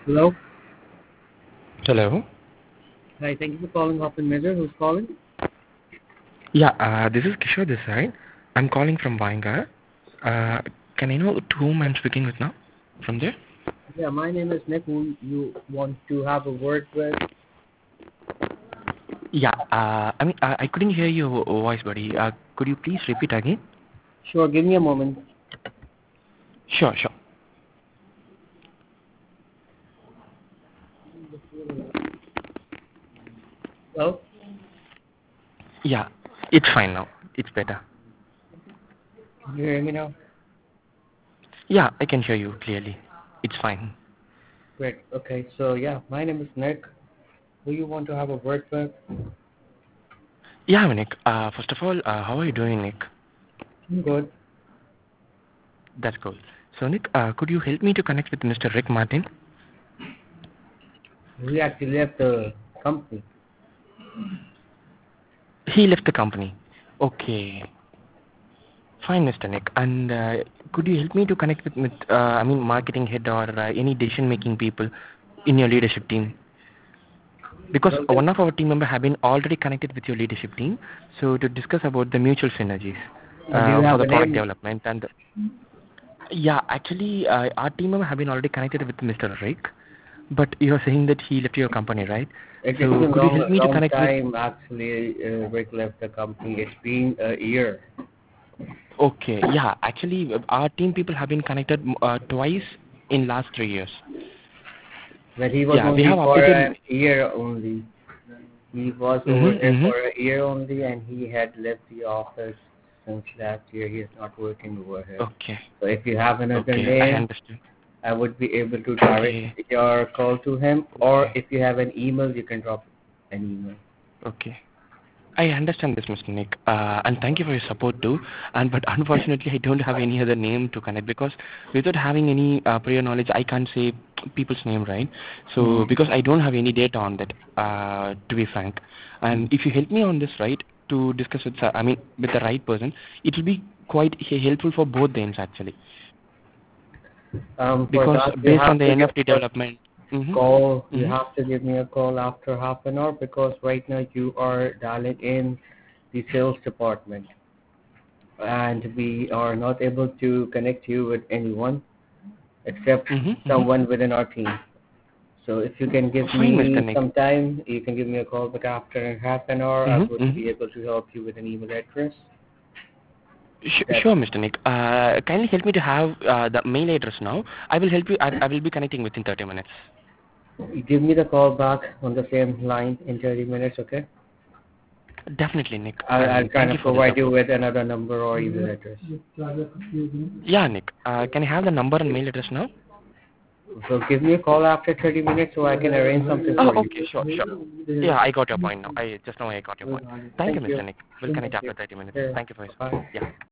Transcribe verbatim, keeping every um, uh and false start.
Hello. Hello. Hi, thank you for calling Hoffman Major. Who's calling? Yeah, uh, this is Kishore this side. I'm calling from Vanguard. Uh, can I know to whom I'm speaking with now? From there? Yeah, my name is Nick. Who you want to have a word with? Yeah, uh, I mean, uh, I couldn't hear your voice, buddy. Uh, could you please repeat again? Sure, give me a moment. Sure, sure. Hello? Yeah, it's fine now. It's better. Can you hear me now? Yeah, I can hear you clearly. It's fine. Great. Okay, so yeah, my name is Nick. Who you want to have a word with? Yeah, Nick. Uh, first of all, uh, how are you doing, Nick? I'm good. That's cool. So, Nick, uh, could you help me to connect with Mister Rick Martin? He actually left the company. He left the company. Okay. Fine, Mister Nick. And uh, could you help me to connect with, with uh, I mean, marketing head or uh, any decision-making people in your leadership team? Because Well, then, one of our team members have been already connected with your leadership team, so to discuss about the mutual synergies uh, do you uh, for have the a product name? development. And yeah, actually, uh, our team member have been already connected with Mister Rick, but you are saying that he left your company, right? It, it's So been could you long, help me to long connect with? time actually. Uh, Rick left the company. It's been a year. Okay, yeah, actually, uh, our team people have been connected uh, twice in last three years. But he was Yeah, we only have for a updated. year only. He was over Mm-hmm, there mm-hmm. for a year only, and he had left the office since last year. He is not working over here. Okay, So if you have another okay, I name, understand. I would be able to direct Okay, your call to him. Or okay, if you have an email, you can drop an email. okay. I understand this, Mister Nick, uh, and thank you for your support too. And but unfortunately, I don't have any other name to connect because without having any uh, prior knowledge, I can't say people's name, right? So Hmm. because I don't have any data on that, uh, to be frank. Hmm. And if you help me on this, right, to discuss with, uh, I mean, with the right person, it will be quite he- helpful for both the ends actually. Um, for Because that, you based on have the to N give F T us development. Mm-hmm. call. You Mm-hmm. have to give me a call after half an hour because right now you are dialing in the sales department, and we are not able to connect you with anyone except Mm-hmm. Mm-hmm. someone within our team. So if you can give Fine, Mister me Nick. some time, you can give me a call back after half an hour. I Mm-hmm. would Mm-hmm. be able to help you with an email address. Sh- That Sure, Mister Nick. Uh, kindly help me to have uh, the mail address now. I will help you. I, I will be connecting within thirty minutes. give me the call back on the same line in thirty minutes, okay? Definitely, Nick. I'll, I'll And try thank to you for the provide you support. with another number or email address. Yeah, Nick. Uh, can I have the number and mail address now? So give me a call after thirty minutes so I can arrange something Oh, for you. okay. Sure, sure. Yeah, I got your point now. I just now I got your point. Thank you, Thank you. Mister Nick. We'll connect after thirty minutes. Yeah. Thank you for your support. Bye. Yeah.